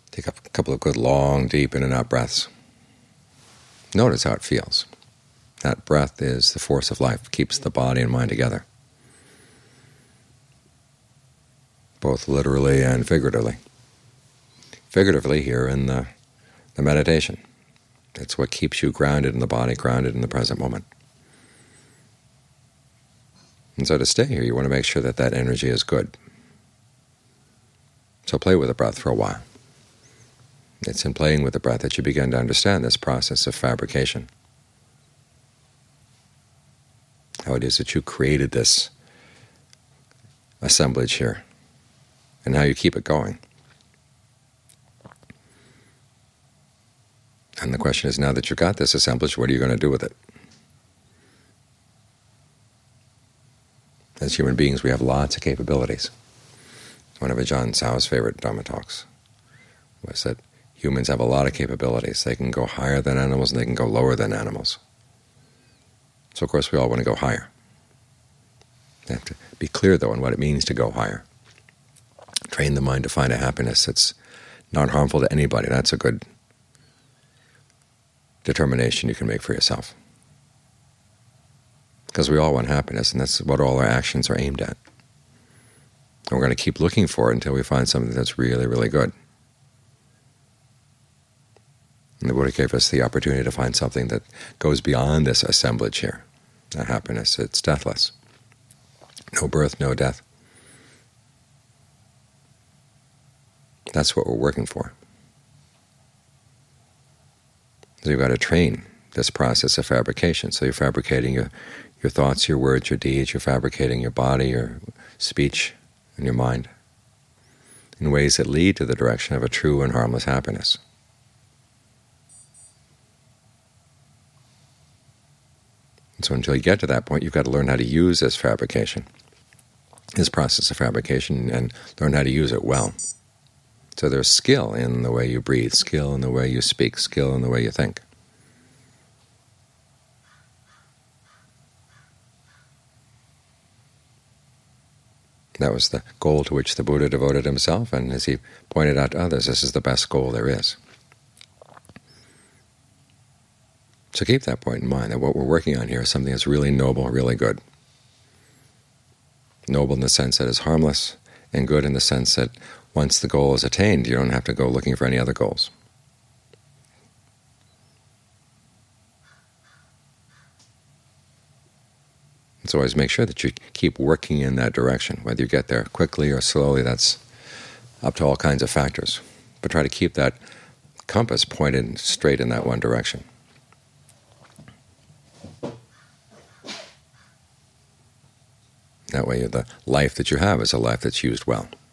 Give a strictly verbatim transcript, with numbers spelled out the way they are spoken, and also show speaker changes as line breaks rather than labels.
Take a couple of good, long, deep in and out breaths. Notice how it feels. That breath is the force of life, keeps the body and mind together, both literally and figuratively. Figuratively here in the, the meditation. It's what keeps you grounded in the body, grounded in the present moment. And so to stay here, you want to make sure that that energy is good. So play with the breath for a while. It's in playing with the breath that you begin to understand this process of fabrication. How it is that you created this assemblage here, and how you keep it going. And the question is, now that you've got this assemblage, what are you going to do with it? As human beings, we have lots of capabilities. One of Ajahn Chah's favorite Dhamma talks was that humans have a lot of capabilities. They can go higher than animals, and they can go lower than animals. So, of course, we all want to go higher. You have to be clear, though, on what it means to go higher. Train the mind to find a happiness that's not harmful to anybody. That's a good determination you can make for yourself. Because we all want happiness, and that's what all our actions are aimed at. And we're going to keep looking for it until we find something that's really, really good. And the Buddha gave us the opportunity to find something that goes beyond this assemblage here, that happiness. It's deathless. No birth, no death. That's what we're working for. So you've got to train this process of fabrication. So you're fabricating your, your thoughts, your words, your deeds. You're fabricating your body, your speech, and your mind in ways that lead to the direction of a true and harmless happiness. And so until you get to that point, you've got to learn how to use this fabrication, this process of fabrication, and learn how to use it well. So there's skill in the way you breathe, skill in the way you speak, skill in the way you think. That was the goal to which the Buddha devoted himself, and as he pointed out to others, this is the best goal there is. So keep that point in mind, that what we're working on here is something that's really noble, really good. Noble in the sense that it's harmless, and good in the sense that once the goal is attained, you don't have to go looking for any other goals. So always make sure that you keep working in that direction. Whether you get there quickly or slowly, that's up to all kinds of factors. But try to keep that compass pointed straight in that one direction. That way the life that you have is a life that's used well.